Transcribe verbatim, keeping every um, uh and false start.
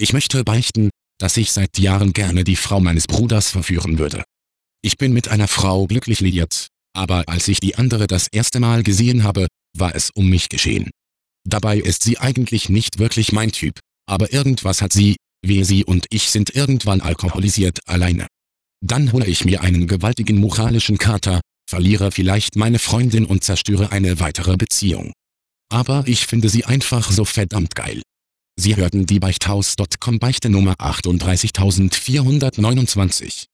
Ich möchte beichten, dass ich seit Jahren gerne die Frau meines Bruders verführen würde. Ich bin mit einer Frau glücklich liiert, aber als ich die andere das erste Mal gesehen habe, war es um mich geschehen. Dabei ist sie eigentlich nicht wirklich mein Typ, aber irgendwas hat sie, wie sie und ich sind irgendwann alkoholisiert alleine. Dann hole ich mir einen gewaltigen moralischen Kater, verliere vielleicht meine Freundin und zerstöre eine weitere Beziehung. Aber ich finde sie einfach so verdammt geil. Sie hörten die Beichthaus Punkt com Beichte Nummer achtunddreißigtausendvierhundertneunundzwanzig.